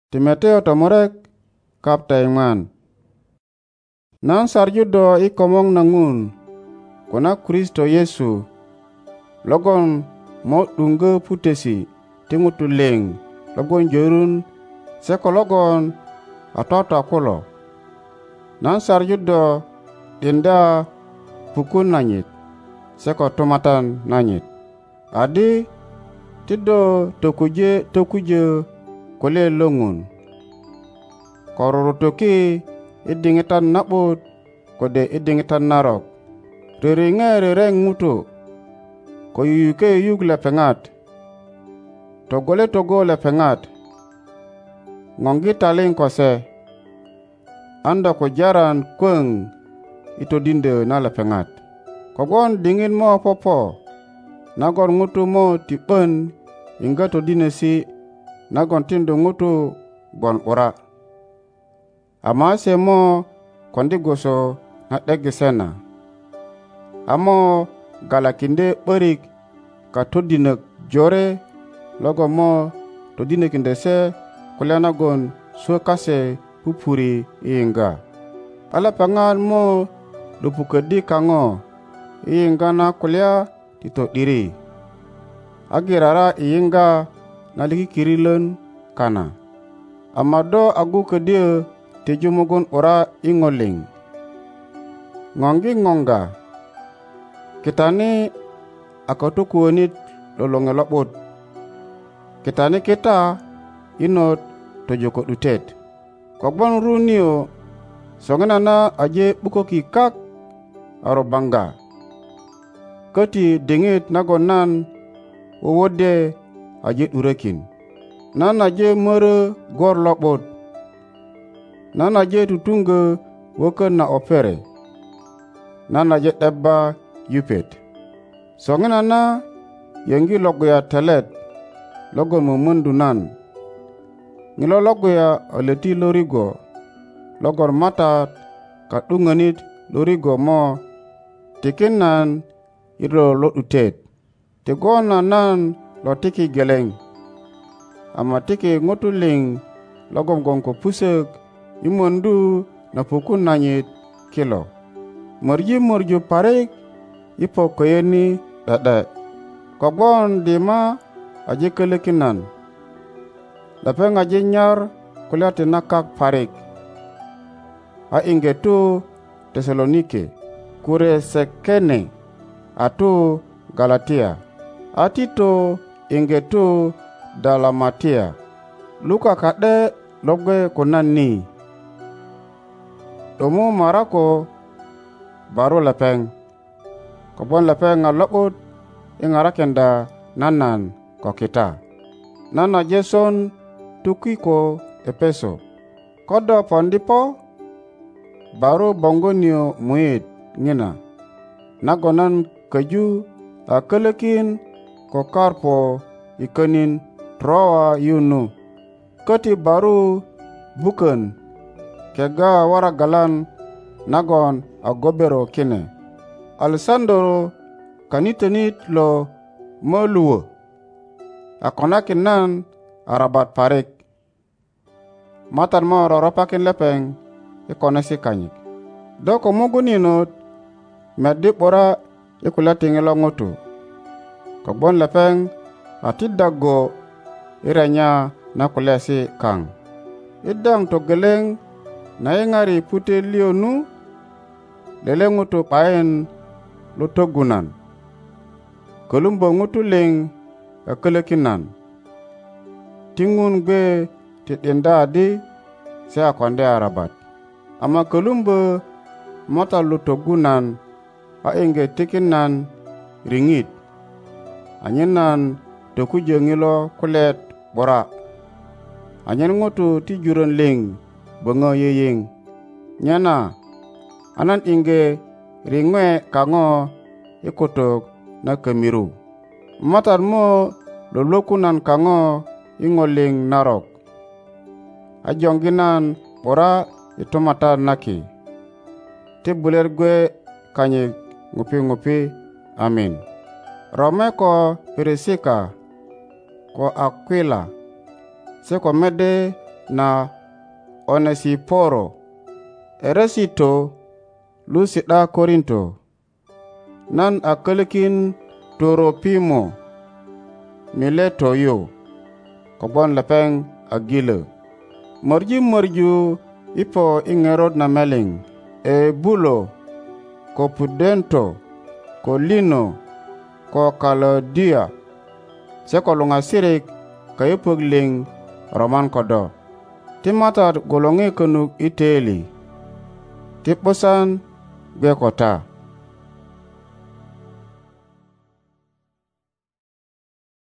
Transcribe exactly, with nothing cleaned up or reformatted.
Timoteo tomurek kapta ing'wan. Nan sarju do i komong nangun kuna Kristo Yesu logon mo dunga putesi ti ŋutu liŋ logon jorun se ko logon atota kulo. Nan sarju do dinda pukun nanyit se ko tumatan nanyit adi ti do tokuje tokuje kule longun ko rurutoki i diŋitan na'but kode i diŋitan narok, ririŋe rireng ŋutu ko yuyuke yuyuk lepeŋat, togole togo lepeŋat, ŋoŋgi taliŋ ko se, anda ko jaran kwöŋ i todindö na lepeŋat. Kogwon diŋit mo popo nagon ŋutu mo ti 'bön iŋga todinesi nagon tindu ŋutu gwon 'bura, ama se mo kondi gwoso na 'deggi sena, amo galakinde 'börik katodinök jore logon mo todinökindö se kulya nagon swö kase pupuri i yiŋga. A lepeŋat mo lupuköddi kaŋo i yiŋga na kulya ti to'diri, a girara i yiŋga na likikirilön kana, ama do agu ködyö tiju mugun 'bura i ŋo liŋ. ŋoŋgi ŋoŋga, kitani a katokuwönit lo loŋe lo'but, kitani kita inot tojo ko 'dutet. Kogwon ru nio soŋinana aje 'buköki kak a rubaŋga, köti diŋit nagon nan wuwudde aje 'durökin. Nan aje mörö gor lo'but, nan aje tutuŋgö wökön na opere, nan aje 'debba yupet. Soŋinana yöŋgi loguya telet logon mömöndu nan, ŋilo loguya a löti lorigo logon Matat ka'duŋönit lorigo mo tikin nan i lo lo 'dutet. Ti gwon a nan lo tiki geleŋ, ama tiki ŋutu liŋ logon gwon ko pusök i möndu na pukun nanyit kilo. Mörji mörju parik i po köyöni 'de'de, kogwon dima aje kölökin nan. Lepeŋ aje nyar kulya ti nakak parik. A iŋge tu Tesalonike, kure sekene a tu Galatia, a Tito iŋge tu Dalamatia. Luka ka'de logwe ko nan ni. 'Dumu Marako baru lepeŋ, kogwon lepeŋ a lo'but i ŋarakinda nanan ko kita. Nan aje son Tukiko Epeso. Ko do pondi po, baru boŋgo nio muit ŋina nagon nan köju a kölökin ko Karpo i könin Troa yunu. Köti baru bukön kega waragalan nagon a gobero kine. Alessandro kanitönit lo möluwö a konakin nan arabat parik. Matat mo roropakin lepeŋ i konesi kanyit. Do ko mugun inot meddi 'bura i kulya ti ŋilo ŋutu, kogwon lepeŋ a ti dago i renya na kulyasi kaŋ. I daŋ togeleŋ na yiŋari putet liyo nu, lele ŋutu 'bayin lo töggu nan. Kölumbö ŋutu liŋ a kölökin nan. Ti ŋun gwe ti 'dinda adi se a kondi arabat, ama kölumbö Matat lo töggu nan a iŋge tikin nan riŋit anyen nan tokujö ŋilo kulet 'bura, anyen ŋutu ti jurön liŋ böŋö yiyiŋ. Nyena a nan iŋge riŋwe kaŋo i kutuk na kömiru. Matat mo lolwoku nan kaŋo i ŋo liŋ narok, a joŋgi nan 'bura i Tumatat naki. Ti bulet gwe kanyit ŋupi ŋupi. Amin. Rome ko Pirisika ko Akwila se ko mede na Onesiporo, Eresito Lusiɗa Korinto, nan a kölökin Toropimo Mileto yu, kogwon lepeŋ a gilö. Morji morju ipo i ŋerot na meliŋ Ebulo ko Pudento ko Lino ko Kalodia, se ko luŋasirik kayupök liŋ roman ko do. Ti Matat guluŋi könuk i töili, ti 'busan gwe ko ta.